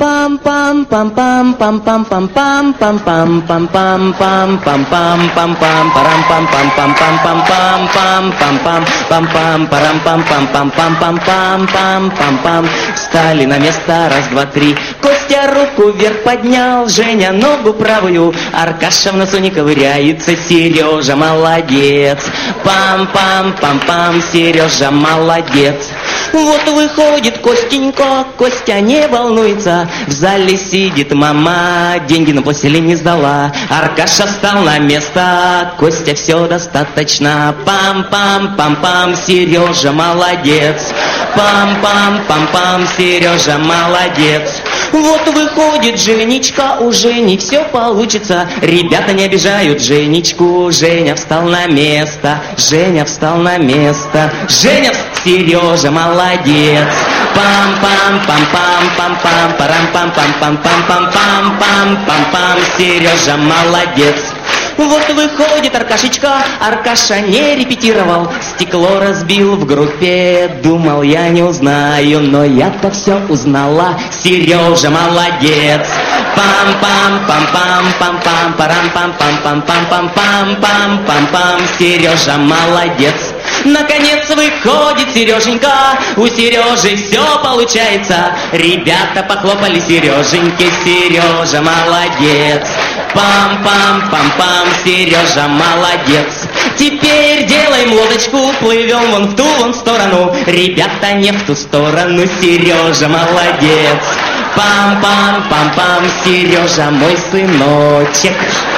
Встали на место, раз, два, три. Костя руку вверх поднял, Женя ногу правую, Аркаша в носу не ковыряется, Сережа молодец. Пам-пам-пам-пам, Сережа молодец. Вот выходит Костенька, Костя не волнуется, в зале сидит мама, деньги на пластилин не сдала. Аркаша встал на место, Костя все достаточно. Пам-пам-пам-пам, Сережа молодец. Пам-пам-пам-пам, Сережа молодец. Вот выходит Женечка, у Жени все получится. Ребята не обижают Женечку, Женя встал на место, Женя встал на место. Женя, Сережа молодец. Пам-пам-пам-пам-пам-пам, парам-пам-пам-пам-пам-пам-пам-пам-пам, Сережа молодец. Вот выходит Аркашечка, Аркаша не репетировал, стекло разбил в группе, думал, я не узнаю, но я-то все узнала, Сережа молодец. Пам-пам-пам-пам-пам-пам, парам-пам-пам-пам-пам-пам-пам-пам-пам, Сережа молодец. Наконец выходит Сереженька, у Сережи все получается. Ребята похлопали Сереженьке, Сережа молодец. Пам-пам-пам-пам, Сережа молодец. Теперь делаем лодочку, плывем вон в ту вон сторону. Ребята не в ту сторону, Сережа молодец. Пам-пам-пам-пам, Сережа мой сыночек.